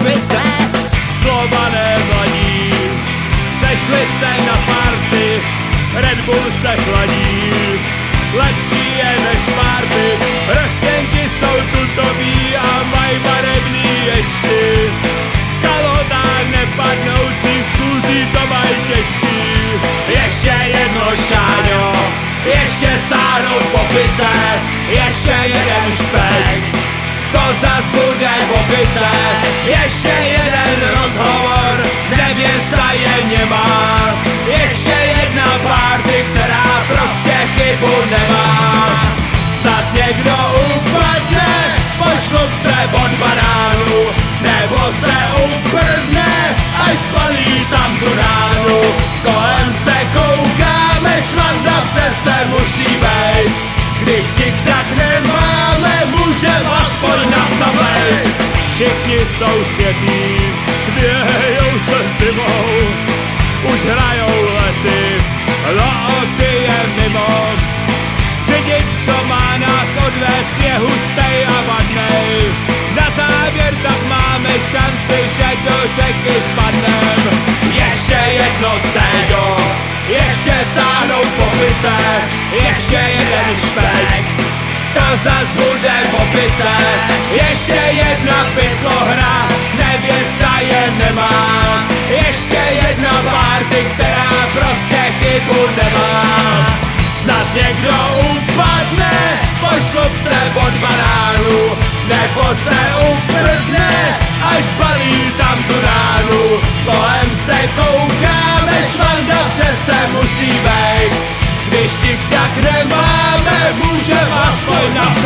opice. Slova nevadí, sešli se na party, Red Bull se chladí, lepší je než party. Roštěnky jsou tutový a mají barevný ješky, v kalotách nepadnoucích skůzí to mají těžký. Ještě jedno, Šáňo, ještě sáhnout po pice, ještě jeden špek, to zas bude v opice. Ještě jeden rozhovor, nevěsta je němá, ještě jedna party, která prostě chybu nemá. Snad někdo upadne po šlupce od banánu, nebo se uprdne, až spalí tam tu ránu. Kolem se koukáme, švanda přece musí bejt, když tik-tak nemáme, můžem aspoň napsat lejt. Všichni jsou světí, chvějou se zimou, už hrajou lety, loty je mimo. Řidič, co má nás odvést, je hustej a vadnej. Na závěr tak máme šanci, že do řeky spadnem. Ještě jedno, Céďo, ještě sáhnout po pice, ještě jeden špek, to zas bude v opice. Ještě jedna pytlohra, nevěsta je nemá, ještě jedna party, která prostě chybu nemá. Snad někdo upadne po šlupce od banánu, nebo se uprdne, až spalí tam tu ránu. Kolem se koukáme, švanda přece musí bejt, když tik-tak nemáme, můžem aspoň napsat